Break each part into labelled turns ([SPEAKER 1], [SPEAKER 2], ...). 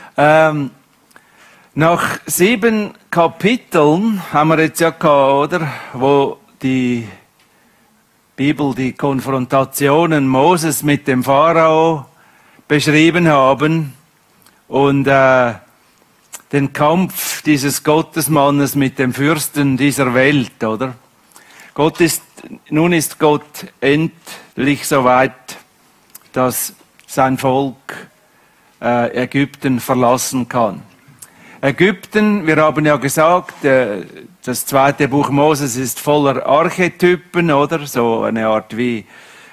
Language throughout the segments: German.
[SPEAKER 1] Nach 7 Kapiteln haben wir jetzt ja gehabt, oder? Wo die Bibel die Konfrontationen Moses mit dem Pharao beschrieben haben und den Kampf dieses Gottesmannes mit dem Fürsten dieser Welt, oder? Nun ist Gott endlich so weit, dass sein Volk Ägypten verlassen kann. Ägypten, wir haben ja gesagt, das 2. Buch Moses ist voller Archetypen, oder? So eine Art wie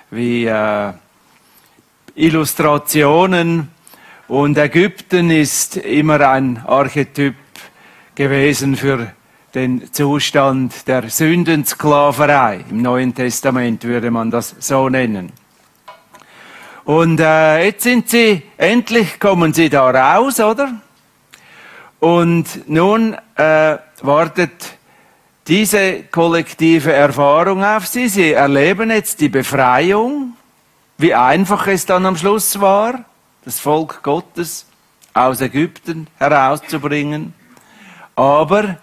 [SPEAKER 1] Illustrationen. Und Ägypten ist immer ein Archetyp gewesen für den Zustand der Sündensklaverei. Im Neuen Testament würde man das so nennen. Und jetzt kommen sie da raus, oder? Und nun wartet diese kollektive Erfahrung auf sie. Sie erleben jetzt die Befreiung, wie einfach es dann am Schluss war, das Volk Gottes aus Ägypten herauszubringen. Aber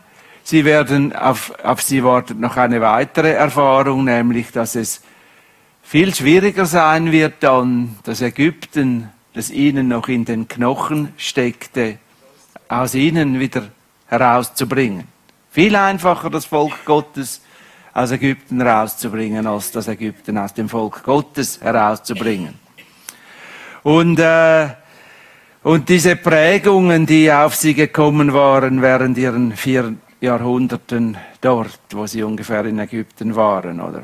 [SPEAKER 1] auf sie wartet noch eine weitere Erfahrung, nämlich, dass es viel schwieriger sein wird dann, das Ägypten, das ihnen noch in den Knochen steckte, aus ihnen wieder herauszubringen. Viel einfacher, das Volk Gottes aus Ägypten herauszubringen, als das Ägypten aus dem Volk Gottes herauszubringen. Und diese Prägungen, die auf sie gekommen waren während ihren 4 Jahrhunderten dort, wo sie ungefähr in Ägypten waren, oder?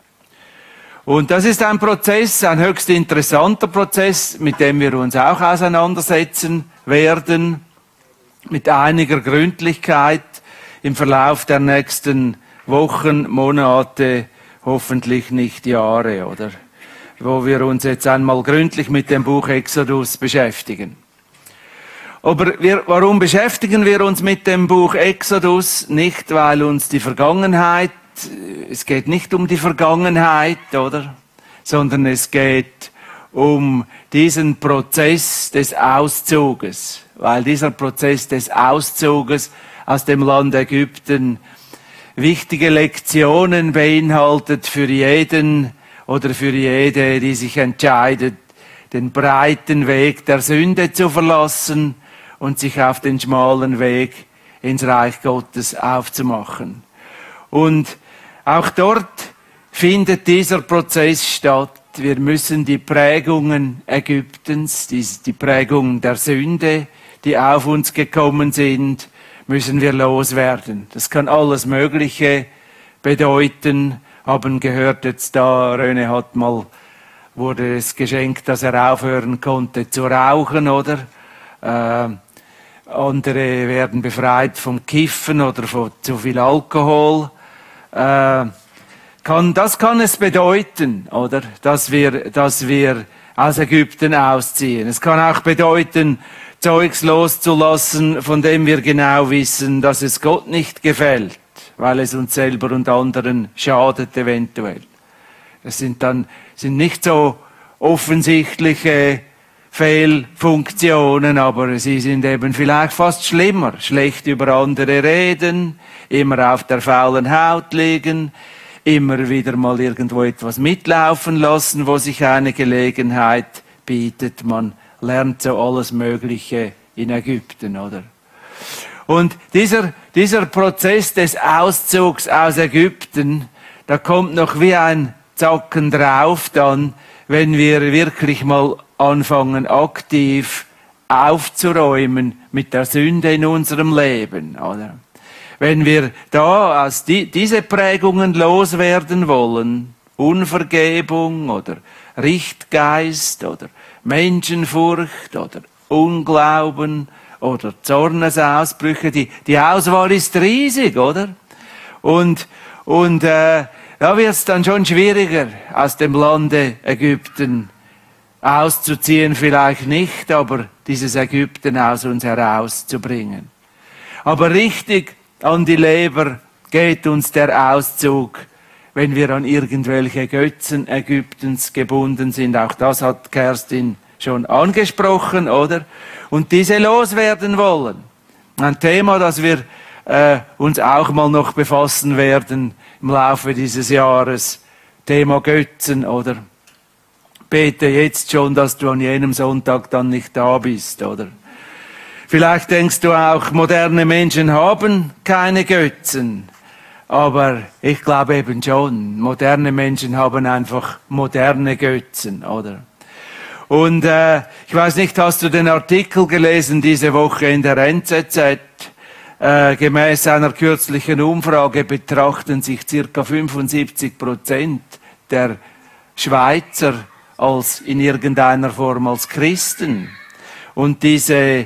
[SPEAKER 1] Und das ist ein Prozess, ein höchst interessanter Prozess, mit dem wir uns auch auseinandersetzen werden, mit einiger Gründlichkeit im Verlauf der nächsten Wochen, Monate, hoffentlich nicht Jahre, oder? Wo wir uns jetzt einmal gründlich mit dem Buch Exodus beschäftigen. Aber warum beschäftigen wir uns mit dem Buch Exodus? Nicht, weil uns die Vergangenheit, es geht nicht um die Vergangenheit, oder? Sondern es geht um diesen Prozess des Auszuges. Weil dieser Prozess des Auszuges aus dem Land Ägypten wichtige Lektionen beinhaltet für jeden oder für jede, die sich entscheidet, den breiten Weg der Sünde zu verlassen und sich auf den schmalen Weg ins Reich Gottes aufzumachen. Und auch dort findet dieser Prozess statt. Wir müssen die Prägungen Ägyptens, die Prägungen der Sünde, die auf uns gekommen sind, müssen wir loswerden. Das kann alles Mögliche bedeuten. Haben gehört jetzt da, Röne wurde es geschenkt, dass er aufhören konnte zu rauchen, oder? Andere werden befreit vom Kiffen oder von zu viel Alkohol. Das kann es bedeuten, oder? Dass wir aus Ägypten ausziehen. Es kann auch bedeuten, Zeugs loszulassen, von dem wir genau wissen, dass es Gott nicht gefällt, weil es uns selber und anderen schadet eventuell. Das sind nicht so offensichtliche Fehlfunktionen, aber sie sind eben vielleicht fast schlimmer. Schlecht über andere reden, immer auf der faulen Haut liegen, immer wieder mal irgendwo etwas mitlaufen lassen, wo sich eine Gelegenheit bietet. Man lernt so alles Mögliche in Ägypten, oder? Und dieser Prozess des Auszugs aus Ägypten, da kommt noch wie ein Zacken drauf dann, wenn wir wirklich mal anfangen, aktiv aufzuräumen mit der Sünde in unserem Leben, oder? Wenn wir da aus diese Prägungen loswerden wollen, Unvergebung oder Richtgeist oder Menschenfurcht oder Unglauben oder Zornesausbrüche, die Auswahl ist riesig, oder? Und da wird es dann schon schwieriger, aus dem Lande Ägypten auszuziehen, vielleicht nicht, aber dieses Ägypten aus uns herauszubringen. Aber richtig an die Leber geht uns der Auszug, wenn wir an irgendwelche Götzen Ägyptens gebunden sind. Auch das hat Kerstin schon angesprochen, oder? Und diese loswerden wollen. Ein Thema, das wir uns auch mal noch befassen werden im Laufe dieses Jahres. Thema Götzen, oder? Bete jetzt schon, dass du an jenem Sonntag dann nicht da bist, oder? Vielleicht denkst du auch, moderne Menschen haben keine Götzen. Aber ich glaube eben schon, moderne Menschen haben einfach moderne Götzen, oder? Und ich weiß nicht, hast du den Artikel gelesen diese Woche in der NZZ? Gemäß einer kürzlichen Umfrage betrachten sich ca. 75% der Schweizer als in irgendeiner Form als Christen. Und diese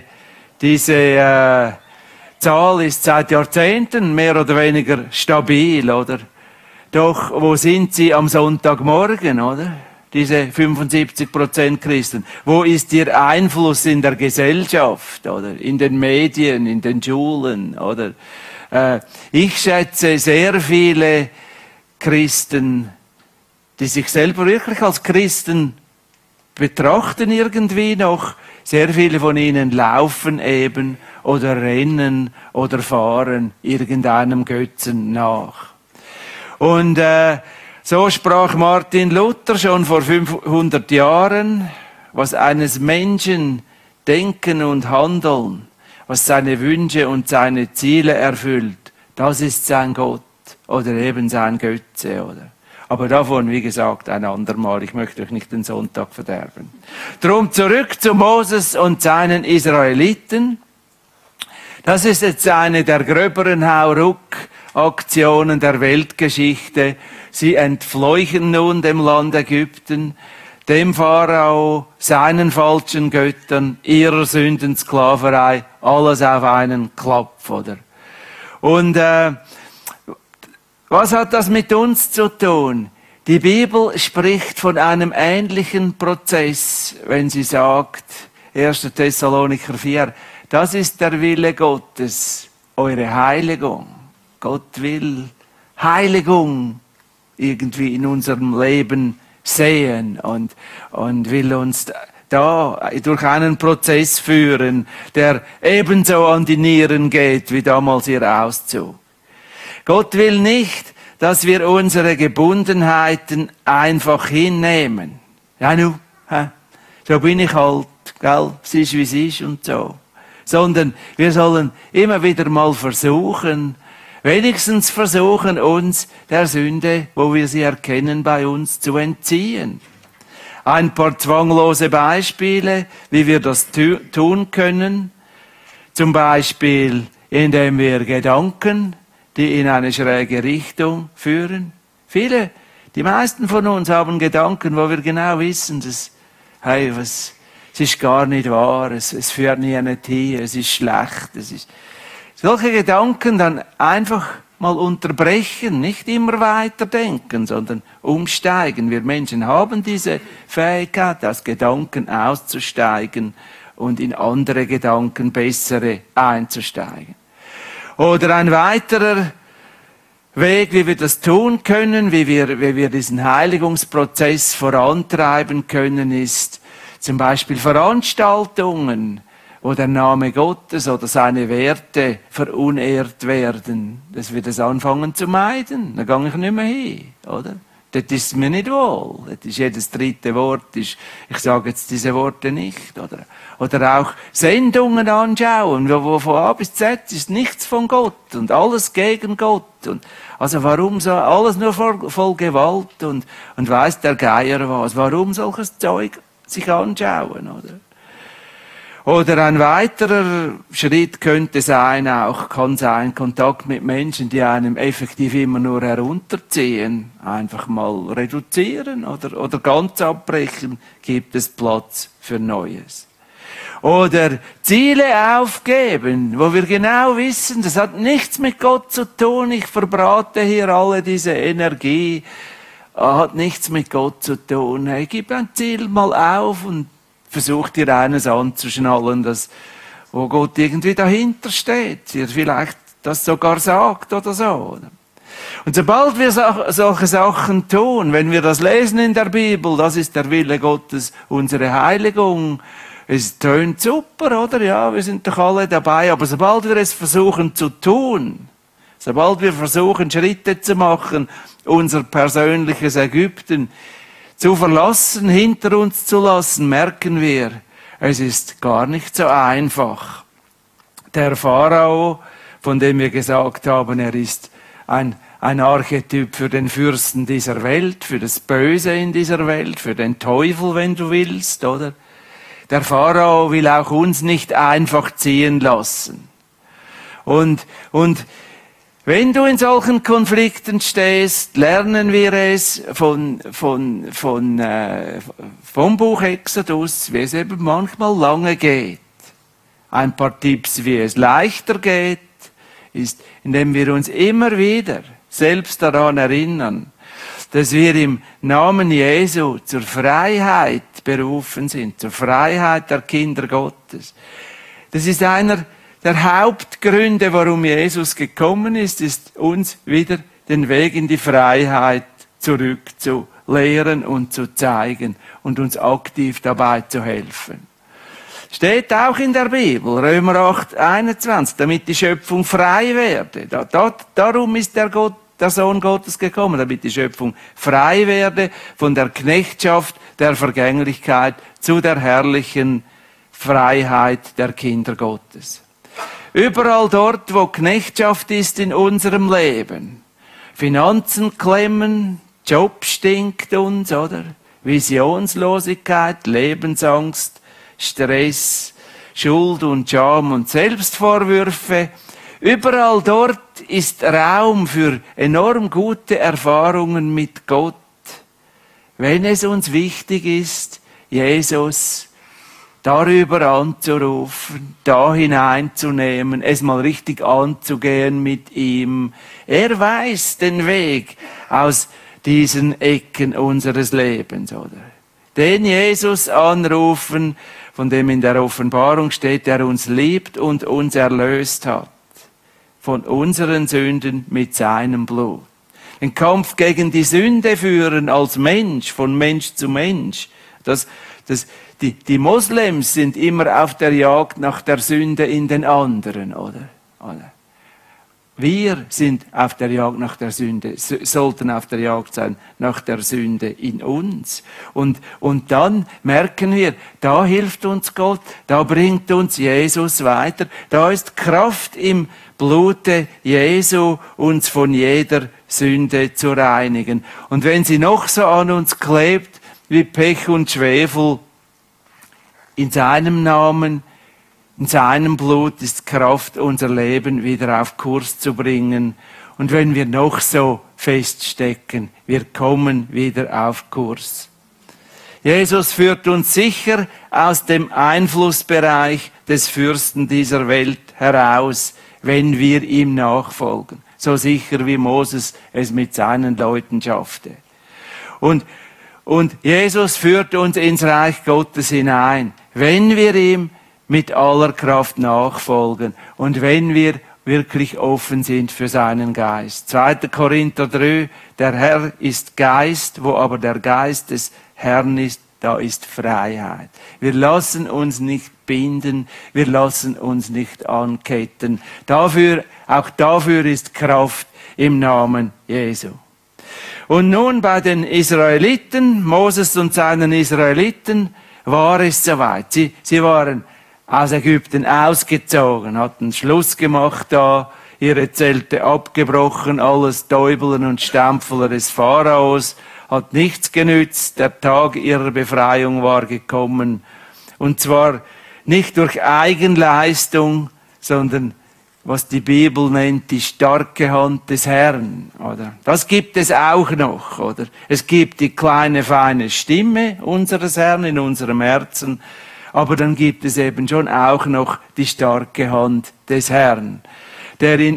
[SPEAKER 1] Zahl ist seit Jahrzehnten mehr oder weniger stabil, oder? Doch wo sind sie am Sonntagmorgen, oder? Diese 75% Christen. Wo ist ihr Einfluss in der Gesellschaft, oder? In den Medien, in den Schulen, oder? Ich schätze sehr viele Christen, die sich selber wirklich als Christen betrachten irgendwie noch. Sehr viele von ihnen laufen eben oder rennen oder fahren irgendeinem Götzen nach. Und so sprach Martin Luther schon vor 500 Jahren, was eines Menschen Denken und Handeln, was seine Wünsche und seine Ziele erfüllt, das ist sein Gott oder eben sein Götze, oder? Aber davon, wie gesagt, ein andermal. Ich möchte euch nicht den Sonntag verderben. Drum zurück zu Moses und seinen Israeliten. Das ist jetzt eine der gröberen Hauruck-Aktionen der Weltgeschichte. Sie entfleuchen nun dem Land Ägypten, dem Pharao, seinen falschen Göttern, ihrer Sündensklaverei, alles auf einen Klapp, oder? Und was hat das mit uns zu tun? Die Bibel spricht von einem ähnlichen Prozess, wenn sie sagt, 1. Thessalonicher 4, das ist der Wille Gottes, eure Heiligung. Gott will Heiligung irgendwie in unserem Leben sehen und will uns da durch einen Prozess führen, der ebenso an die Nieren geht wie damals ihr Auszug. Gott will nicht, dass wir unsere Gebundenheiten einfach hinnehmen. Ja, so bin ich halt, gell, es ist wie es ist und so. Sondern wir sollen immer wieder mal versuchen, wenigstens versuchen, uns der Sünde, wo wir sie erkennen, bei uns zu entziehen. Ein paar zwanglose Beispiele, wie wir das tun können. Zum Beispiel, indem wir Gedanken, die in eine schräge Richtung führen. Die meisten von uns haben Gedanken, wo wir genau wissen, dass, es ist gar nicht wahr, es führt nie hin, es ist schlecht, solche Gedanken dann einfach mal unterbrechen, nicht immer weiterdenken, sondern umsteigen. Wir Menschen haben diese Fähigkeit, aus Gedanken auszusteigen und in andere Gedanken, bessere einzusteigen. Oder ein weiterer Weg, wie wir das tun können, wie wir diesen Heiligungsprozess vorantreiben können, ist zum Beispiel Veranstaltungen, wo der Name Gottes oder seine Werte verunehrt werden, dass wir das anfangen zu meiden. Da gehe ich nicht mehr hin, oder? Dort ist es mir nicht wohl. Dort ist jedes dritte Wort, ich sage jetzt diese Worte nicht, oder? Oder auch Sendungen anschauen, wo von A bis Z ist nichts von Gott und alles gegen Gott. Und also warum so, alles nur voll Gewalt und weiß der Geier was. Warum solches Zeug sich anschauen, oder? Oder ein weiterer Schritt kann sein, Kontakt mit Menschen, die einem effektiv immer nur herunterziehen. Einfach mal reduzieren oder ganz abbrechen, gibt es Platz für Neues. Oder Ziele aufgeben, wo wir genau wissen, das hat nichts mit Gott zu tun, ich verbrate hier alle diese Energie, hat nichts mit Gott zu tun. Hey, gib ein Ziel mal auf und versuch dir eines anzuschnallen, wo Gott irgendwie dahinter steht, dir vielleicht das sogar sagt oder so. Und sobald wir solche Sachen tun, wenn wir das lesen in der Bibel, das ist der Wille Gottes, unsere Heiligung. Es tönt super, oder? Ja, wir sind doch alle dabei. Aber sobald wir es versuchen zu tun, sobald wir versuchen, Schritte zu machen, unser persönliches Ägypten zu verlassen, hinter uns zu lassen, merken wir, es ist gar nicht so einfach. Der Pharao, von dem wir gesagt haben, er ist ein Archetyp für den Fürsten dieser Welt, für das Böse in dieser Welt, für den Teufel, wenn du willst, oder? Der Pharao will auch uns nicht einfach ziehen lassen. Und wenn du in solchen Konflikten stehst, lernen wir es vom Buch Exodus, wie es eben manchmal lange geht. Ein paar Tipps, wie es leichter geht, ist, indem wir uns immer wieder selbst daran erinnern, dass wir im Namen Jesu zur Freiheit berufen sind, zur Freiheit der Kinder Gottes. Das ist einer der Hauptgründe, warum Jesus gekommen ist uns wieder den Weg in die Freiheit zurückzulehren und zu zeigen und uns aktiv dabei zu helfen. Steht auch in der Bibel, Römer 8, 21, damit die Schöpfung frei werde. Darum ist der Sohn Gottes gekommen, damit die Schöpfung frei werde von der Knechtschaft der Vergänglichkeit zu der herrlichen Freiheit der Kinder Gottes. Überall dort, wo Knechtschaft ist in unserem Leben, Finanzen klemmen, Job stinkt uns, oder? Visionslosigkeit, Lebensangst, Stress, Schuld und Scham und Selbstvorwürfe. Überall dort ist Raum für enorm gute Erfahrungen mit Gott. Wenn es uns wichtig ist, Jesus darüber anzurufen, da hineinzunehmen, es mal richtig anzugehen mit ihm. Er weiß den Weg aus diesen Ecken unseres Lebens, oder? Den Jesus anrufen, von dem in der Offenbarung steht, der uns liebt und uns erlöst hat. Von unseren Sünden mit seinem Blut. Den Kampf gegen die Sünde führen als Mensch, von Mensch zu Mensch. Die Moslems sind immer auf der Jagd nach der Sünde in den anderen, oder? Wir sind auf der Jagd nach der Sünde, sollten auf der Jagd sein nach der Sünde in uns. Und dann merken wir, da hilft uns Gott, da bringt uns Jesus weiter, da ist Kraft im Blute Jesu, uns von jeder Sünde zu reinigen. Und wenn sie noch so an uns klebt, wie Pech und Schwefel, in seinem Namen, in seinem Blut ist Kraft, unser Leben wieder auf Kurs zu bringen. Und wenn wir noch so feststecken, wir kommen wieder auf Kurs. Jesus führt uns sicher aus dem Einflussbereich des Fürsten dieser Welt heraus, wenn wir ihm nachfolgen. So sicher wie Moses es mit seinen Leuten schaffte. Und Jesus führt uns ins Reich Gottes hinein, wenn wir ihm mit aller Kraft nachfolgen und wenn wir wirklich offen sind für seinen Geist. 2. Korinther 3, der Herr ist Geist, wo aber der Geist des Herrn ist, da ist Freiheit. Wir lassen uns nicht binden, wir lassen uns nicht anketten. Auch dafür ist Kraft im Namen Jesu. Und nun bei den Israeliten, Moses und seinen Israeliten, war es soweit. Sie waren aus Ägypten ausgezogen, hatten Schluss gemacht da, ihre Zelte abgebrochen, alles Täubeln und Stempfeln des Pharaos, hat nichts genützt, der Tag ihrer Befreiung war gekommen. Und zwar nicht durch Eigenleistung, sondern was die Bibel nennt, die starke Hand des Herrn, oder? Das gibt es auch noch, oder? Es gibt die kleine, feine Stimme unseres Herrn in unserem Herzen, aber dann gibt es eben schon auch noch die starke Hand des Herrn, der in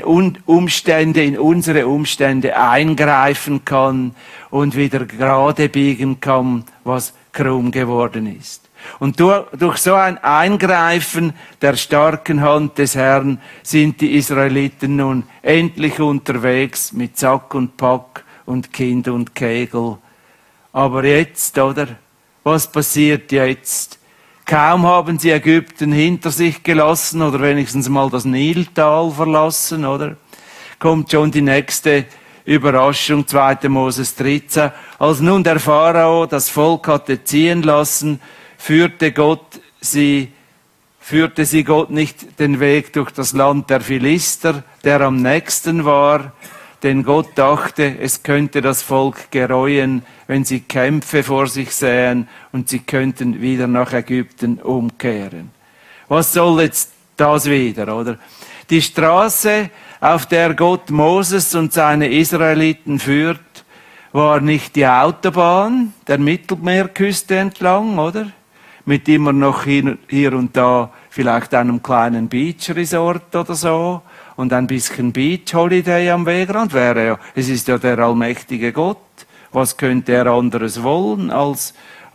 [SPEAKER 1] unsere Umstände eingreifen kann und wieder gerade biegen kann, was krumm geworden ist. Und durch so ein Eingreifen der starken Hand des Herrn sind die Israeliten nun endlich unterwegs mit Sack und Pack und Kind und Kegel. Aber jetzt, oder? Was passiert jetzt? Kaum haben sie Ägypten hinter sich gelassen oder wenigstens mal das Niltal verlassen, oder? Kommt schon die nächste Überraschung, 2. Moses 13. Als nun der Pharao das Volk hatte ziehen lassen, führte sie Gott nicht den Weg durch das Land der Philister, der am nächsten war, denn Gott dachte, es könnte das Volk gereuen, wenn sie Kämpfe vor sich sähen und sie könnten wieder nach Ägypten umkehren. Was soll jetzt das wieder, oder? Die Straße, auf der Gott Moses und seine Israeliten führt, war nicht die Autobahn der Mittelmeerküste entlang, oder? Mit immer noch hier und da vielleicht einem kleinen Beach-Resort oder so und ein bisschen Beach-Holiday am Wegrand wäre ja. Es ist ja der allmächtige Gott. Was könnte er anderes wollen, als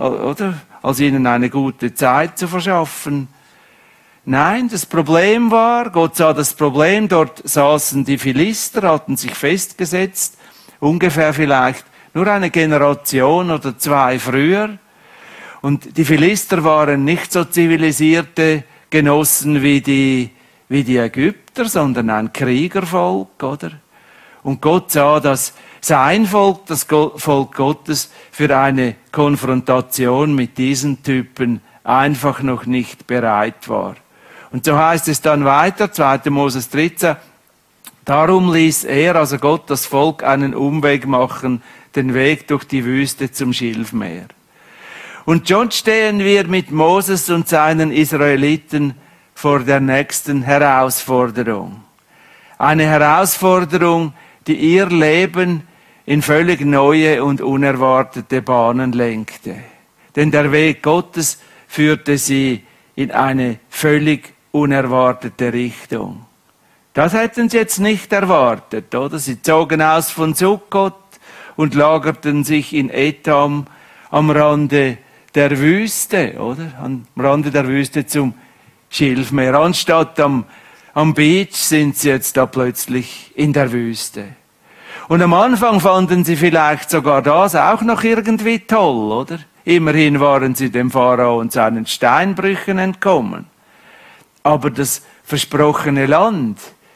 [SPEAKER 1] ihnen eine gute Zeit zu verschaffen? Nein, das Problem war, Gott sah das Problem, dort saßen die Philister, hatten sich festgesetzt, ungefähr vielleicht nur eine Generation oder zwei früher. Und die Philister waren nicht so zivilisierte Genossen wie die Ägypter, sondern ein Kriegervolk, oder? Und Gott sah, dass sein Volk, das Volk Gottes, für eine Konfrontation mit diesen Typen einfach noch nicht bereit war. Und so heißt es dann weiter, 2. Moses 13, darum ließ er, also Gott, das Volk einen Umweg machen, den Weg durch die Wüste zum Schilfmeer. Und schon stehen wir mit Moses und seinen Israeliten vor der nächsten Herausforderung. Eine Herausforderung, die ihr Leben in völlig neue und unerwartete Bahnen lenkte. Denn der Weg Gottes führte sie in eine völlig unerwartete Richtung. Das hätten sie jetzt nicht erwartet, oder? Sie zogen aus von Sukkot und lagerten sich in Etam am Rande der Wüste, oder? Am Rande der Wüste zum Schilfmeer. Anstatt am Beach sind sie jetzt da plötzlich in der Wüste. Und am Anfang fanden sie vielleicht sogar das auch noch irgendwie toll, oder? Immerhin waren sie dem Pharao und seinen Steinbrüchen entkommen. Aber das versprochene Land,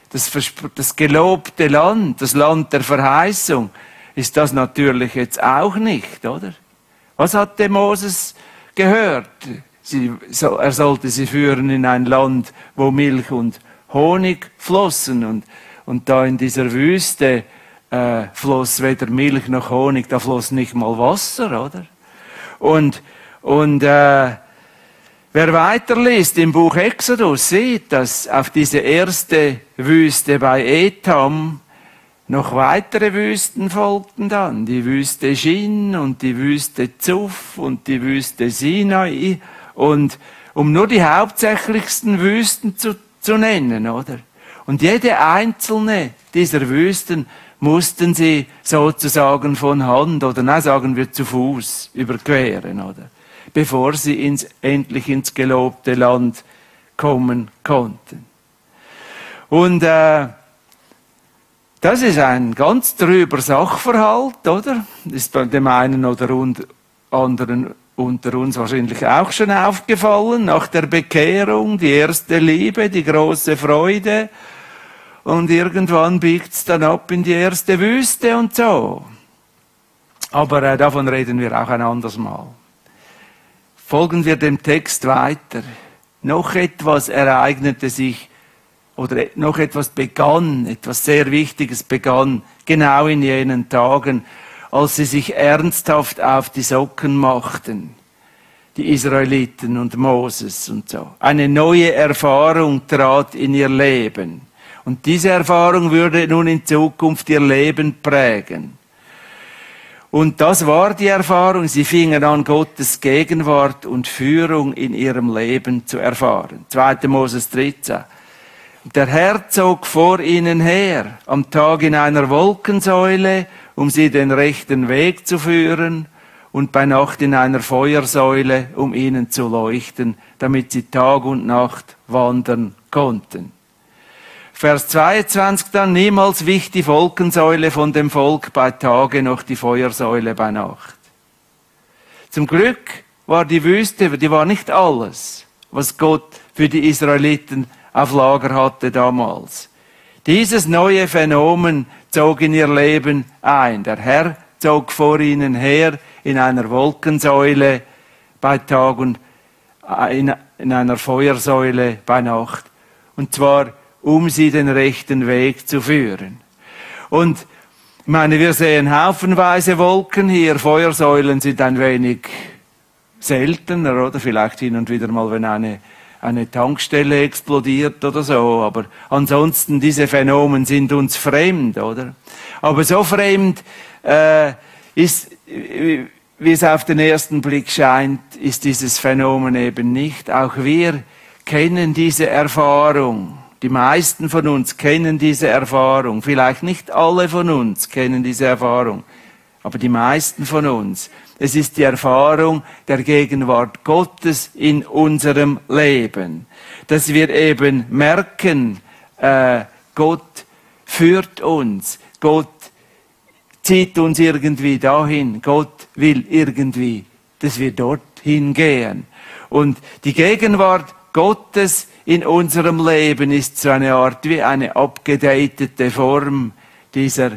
[SPEAKER 1] das gelobte Land, das Land der Verheißung, ist das natürlich jetzt auch nicht, oder? Was hatte Moses gehört? Er sollte sie führen in ein Land, wo Milch und Honig flossen. Und da in dieser Wüste floss weder Milch noch Honig, da floss nicht mal Wasser, oder? Und wer weiterliest im Buch Exodus, sieht, dass auf diese erste Wüste bei Etam noch weitere Wüsten folgten dann. Die Wüste Shin und die Wüste Zuf und die Wüste Sinai. Und um nur die hauptsächlichsten Wüsten zu nennen, oder? Und jede einzelne dieser Wüsten mussten sie sozusagen von Hand oder nein, sagen wir zu Fuß überqueren, oder? Bevor sie endlich ins gelobte Land kommen konnten. Und das ist ein ganz trüber Sachverhalt, oder? Ist bei dem einen oder anderen unter uns wahrscheinlich auch schon aufgefallen. Nach der Bekehrung, die erste Liebe, die große Freude. Und irgendwann biegt's dann ab in die erste Wüste und so. Aber davon reden wir auch ein anderes Mal. Folgen wir dem Text weiter. Noch etwas ereignete sich, oder noch etwas begann, etwas sehr Wichtiges begann, genau in jenen Tagen, als sie sich ernsthaft auf die Socken machten, die Israeliten und Moses und so. Eine neue Erfahrung trat in ihr Leben. Und diese Erfahrung würde nun in Zukunft ihr Leben prägen. Und das war die Erfahrung. Sie fingen an, Gottes Gegenwart und Führung in ihrem Leben zu erfahren. 2. Moses 13. Der Herr zog vor ihnen her, am Tag in einer Wolkensäule, um sie den rechten Weg zu führen, und bei Nacht in einer Feuersäule, um ihnen zu leuchten, damit sie Tag und Nacht wandern konnten. Vers 22 dann, niemals wich die Wolkensäule von dem Volk bei Tage, noch die Feuersäule bei Nacht. Zum Glück war die Wüste, die war nicht alles, was Gott für die Israeliten auf Lager hatte damals. Dieses neue Phänomen zog in ihr Leben ein. Der Herr zog vor ihnen her in einer Wolkensäule bei Tag und in einer Feuersäule bei Nacht. Und zwar, um sie den rechten Weg zu führen. Und ich meine, wir sehen haufenweise Wolken hier. Feuersäulen sind ein wenig seltener, oder? Vielleicht hin und wieder mal, wenn eine Tankstelle explodiert oder so. Aber ansonsten, diese Phänomen sind uns fremd, oder? Aber so fremd ist, wie es auf den ersten Blick scheint, ist dieses Phänomen eben nicht. Auch wir kennen diese Erfahrung. Die meisten von uns kennen diese Erfahrung. Vielleicht nicht alle von uns kennen diese Erfahrung, aber die meisten von uns. Es ist die Erfahrung der Gegenwart Gottes in unserem Leben. Dass wir eben merken, Gott führt uns, Gott zieht uns irgendwie dahin, Gott will irgendwie, dass wir dorthin gehen. Und die Gegenwart Gottes in unserem Leben ist so eine Art wie eine abgedatete Form dieser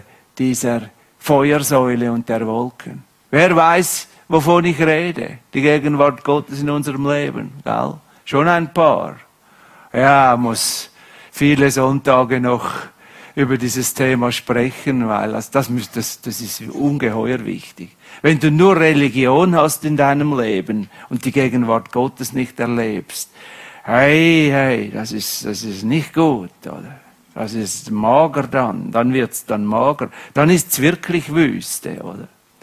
[SPEAKER 1] Feuersäule und der Wolken. Wer weiß, wovon ich rede? Die Gegenwart Gottes in unserem Leben, gell? Schon ein paar. Ja, muss viele Sonntage noch über dieses Thema sprechen, weil das ist ungeheuer wichtig. Wenn du nur Religion hast in deinem Leben und die Gegenwart Gottes nicht erlebst, hey, das ist nicht gut, oder? Das ist mager dann wird's dann mager. Dann ist's wirklich Wüste, oder?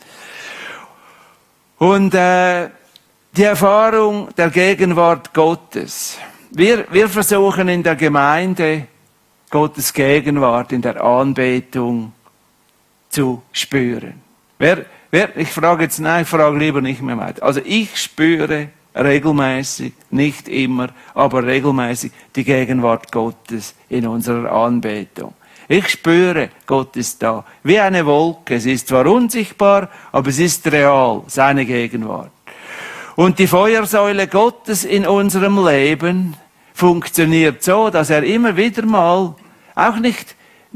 [SPEAKER 1] Und die Erfahrung der Gegenwart Gottes. Wir versuchen in der Gemeinde Gottes Gegenwart in der Anbetung zu spüren. Ich frage lieber nicht mehr weiter. Also ich spüre regelmäßig, nicht immer, aber regelmäßig die Gegenwart Gottes in unserer Anbetung. Ich spüre, Gott ist da. Wie eine Wolke. Es ist zwar unsichtbar, aber es ist real, seine Gegenwart. Und die Feuersäule Gottes in unserem Leben funktioniert so, dass er immer wieder mal, auch nicht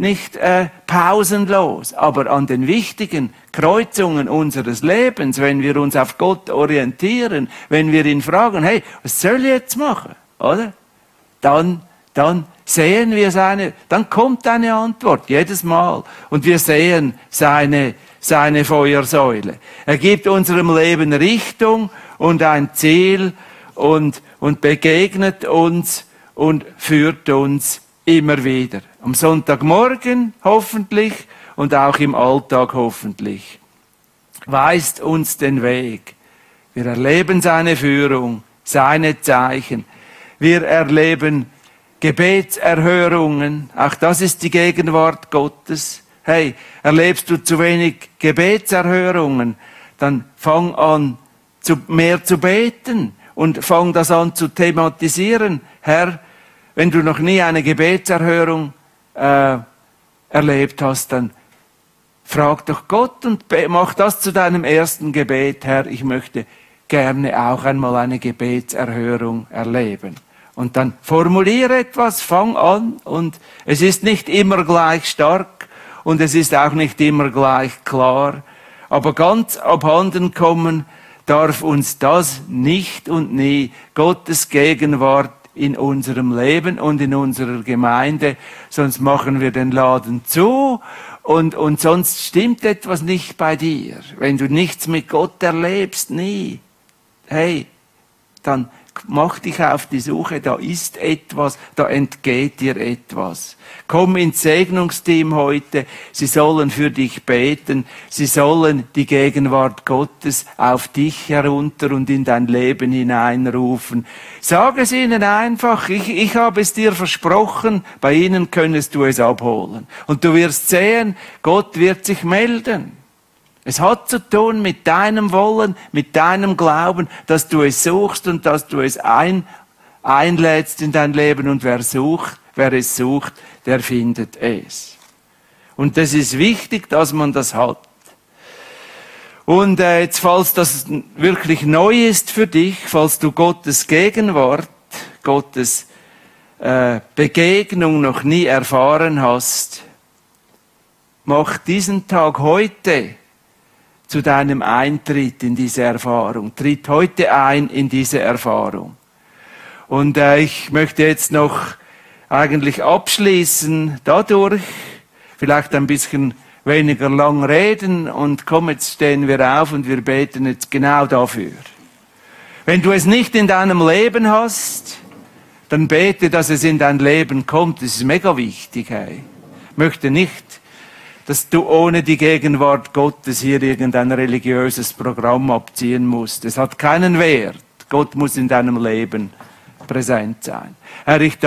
[SPEAKER 1] pausenlos, aber an den wichtigen Kreuzungen unseres Lebens, wenn wir uns auf Gott orientieren, wenn wir ihn fragen, hey, was soll ich jetzt machen, oder? Dann sehen wir dann kommt eine Antwort, jedes Mal. Und wir sehen seine Feuersäule. Er gibt unserem Leben Richtung und ein Ziel und begegnet uns und führt uns immer wieder. Am Sonntagmorgen hoffentlich und auch im Alltag hoffentlich. Weist uns den Weg. Wir erleben seine Führung, seine Zeichen. Wir erleben Gebetserhörungen. Auch das ist die Gegenwart Gottes. Hey, erlebst du zu wenig Gebetserhörungen, dann fang an, mehr zu beten und fang das an zu thematisieren. Herr, wenn du noch nie eine Gebetserhörung erlebt hast, dann frag doch Gott und mach das zu deinem ersten Gebet. Herr, ich möchte gerne auch einmal eine Gebetserhörung erleben. Und dann formuliere etwas, fang an und es ist nicht immer gleich stark und es ist auch nicht immer gleich klar, aber ganz abhanden kommen darf uns das nicht und nie, Gottes Gegenwart in unserem Leben und in unserer Gemeinde, sonst machen wir den Laden zu und sonst stimmt etwas nicht bei dir. Wenn du nichts mit Gott erlebst, nie, hey, dann mach dich auf die Suche, da ist etwas, da entgeht dir etwas. Komm ins Segnungsteam heute, sie sollen für dich beten, sie sollen die Gegenwart Gottes auf dich herunter und in dein Leben hineinrufen. Sag es ihnen einfach, ich habe es dir versprochen, bei ihnen könntest du es abholen. Und du wirst sehen, Gott wird sich melden. Es hat zu tun mit deinem Wollen, mit deinem Glauben, dass du es suchst und dass du es einlädst in dein Leben. Und wer es sucht, der findet es. Und das ist wichtig, dass man das hat. Und jetzt, falls das wirklich neu ist für dich, falls du Gottes Gegenwart, Gottes Begegnung noch nie erfahren hast, mach diesen Tag heute zu deinem Eintritt in diese Erfahrung. Tritt heute ein in diese Erfahrung. Und ich möchte jetzt noch eigentlich abschließen dadurch, vielleicht ein bisschen weniger lang reden und komm, jetzt stehen wir auf und wir beten jetzt genau dafür. Wenn du es nicht in deinem Leben hast, dann bete, dass es in dein Leben kommt. Das ist mega wichtig. Hey. Ich möchte nicht, dass du ohne die Gegenwart Gottes hier irgendein religiöses Programm abziehen musst. Es hat keinen Wert. Gott muss in deinem Leben präsent sein. Herr, ich